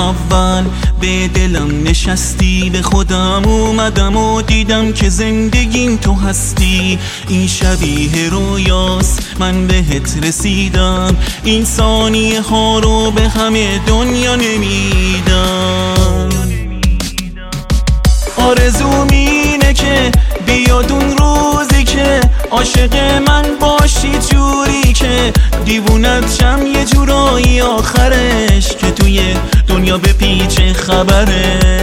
اول به دلم نشستی، به خودم اومدم و دیدم که زندگیم تو هستی. این شبیه رویاست، من بهت رسیدم، این ثانیه ها رو به همه دنیا نمیدم. آرزوم اینه که بیاد اون روزی که عاشق من باشی، جوری که دیوونت شم یه جورایی آخرش، که توی دنیا به پیچ خبرش.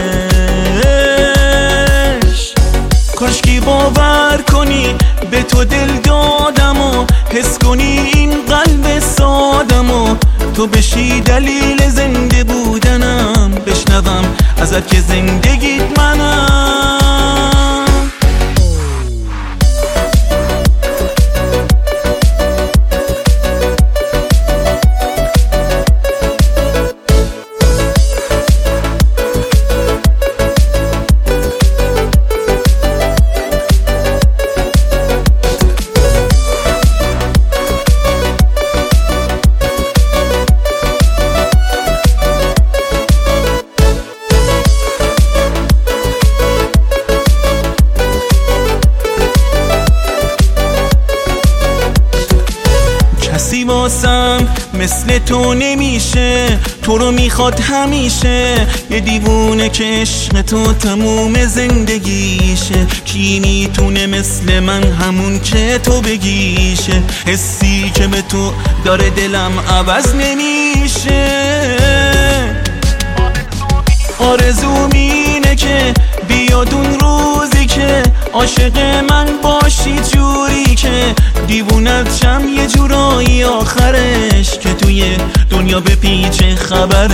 کاشکی باور کنی به تو دل دادم و حس کنی این قلب سادم و تو بشی دلیل زنده بودنم، بشنوم ازت که زندگیت منم. کسی واسم مثل تو نمیشه، تو رو میخواد همیشه، یه دیوونه که عشق تو تموم زندگیشه. کی میتونه مثل من همون که تو بگیشه، حسی که به تو داره دلم عوض نمیشه. آرزوم اینه که بیاد اون روزی که عاشق من باشی، جوری که دیوونت شم یه جورایی آخرش، که توی دنیا به پیچ خبرش.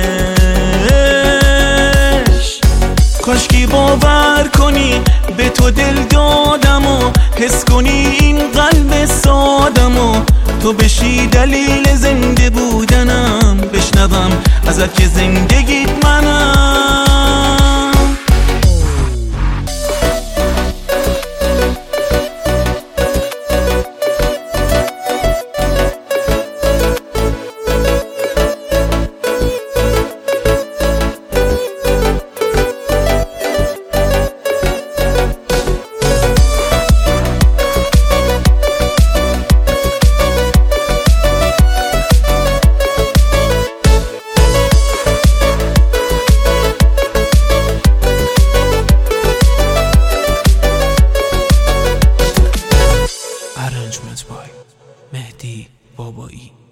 کاشکی باور کنی به تو دل دادم و حس کنی این قلب سادم و تو بشی دلیل زنده بودنم، بشنوم ازت که زندگیت منم. Arrangement by Mehdi Babai.